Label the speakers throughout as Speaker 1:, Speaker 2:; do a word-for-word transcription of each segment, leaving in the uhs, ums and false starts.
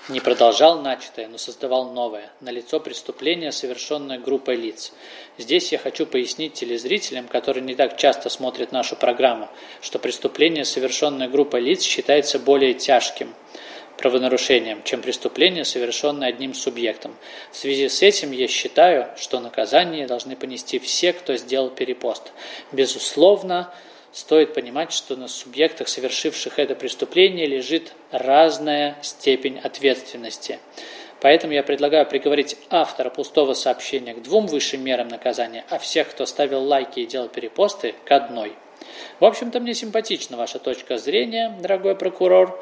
Speaker 1: не продолжал начатое, но создавал новое. Налицо преступление, совершенное группой лиц. Здесь я хочу пояснить телезрителям, которые не так часто смотрят нашу программу, что преступление, совершенное группой лиц, считается более тяжким правонарушением, чем преступление, совершенное одним субъектом. В связи с этим я считаю, что наказание должны понести все, кто сделал перепост. Безусловно, стоит понимать, что на субъектах, совершивших это преступление, лежит разная степень ответственности. Поэтому я предлагаю приговорить автора пустого сообщения к двум высшим мерам наказания, а всех, кто ставил лайки и делал перепосты, к одной. В общем-то, мне симпатична ваша точка зрения, дорогой прокурор.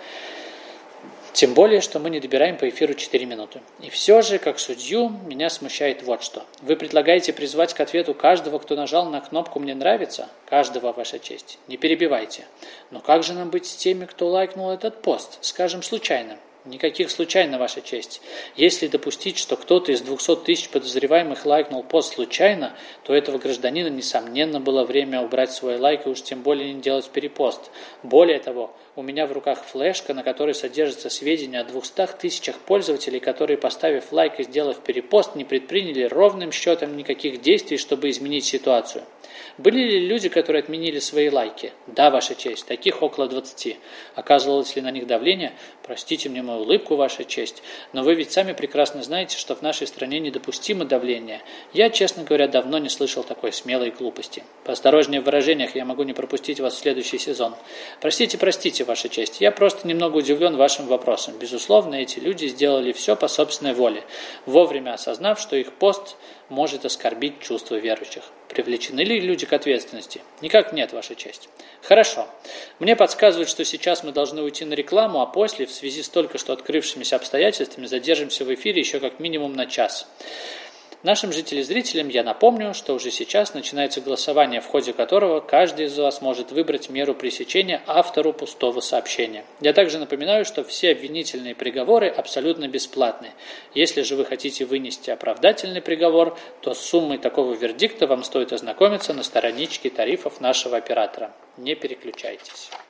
Speaker 1: Тем более, что мы не добираем по эфиру четыре минуты. И все же, как судью, меня смущает вот что. Вы предлагаете призвать к ответу каждого, кто нажал на кнопку «Мне нравится», каждого, ваша честь. Не перебивайте. Но как же нам быть с теми, кто лайкнул этот пост, скажем, случайно? Никаких случайно, ваша честь. Если допустить, что кто-то из двухсот тысяч подозреваемых лайкнул пост случайно, то у этого гражданина, несомненно, было время убрать свой лайк и уж тем более не делать перепост. Более того, у меня в руках флешка, на которой содержатся сведения о двухстах тысячах пользователей, которые, поставив лайк и сделав перепост, не предприняли ровным счетом никаких действий, чтобы изменить ситуацию. Были ли люди, которые отменили свои лайки? Да, ваша честь, таких около двадцати. Оказывалось ли на них давление? Простите мне мою улыбку, ваша честь, но вы ведь сами прекрасно знаете, что в нашей стране недопустимо давление. Я, честно говоря, давно не слышал такой смелой глупости. Поосторожнее в выражениях, я могу не пропустить вас в следующий сезон. Простите, простите, ваша честь, я просто немного удивлен вашим вопросом. Безусловно, эти люди сделали все по собственной воле, вовремя осознав, что их пост может оскорбить чувства верующих. Привлечены ли люди к ответственности? Никак нет, ваша честь. Хорошо. Мне подсказывают, что сейчас мы должны уйти на рекламу, а после, в связи с только что открывшимися обстоятельствами, задержимся в эфире еще как минимум на час. Нашим же телезрителям я напомню, что уже сейчас начинается голосование, в ходе которого каждый из вас может выбрать меру пресечения автору пустого сообщения. Я также напоминаю, что все обвинительные приговоры абсолютно бесплатны. Если же вы хотите вынести оправдательный приговор, то с суммой такого вердикта вам стоит ознакомиться на страничке тарифов нашего оператора. Не переключайтесь.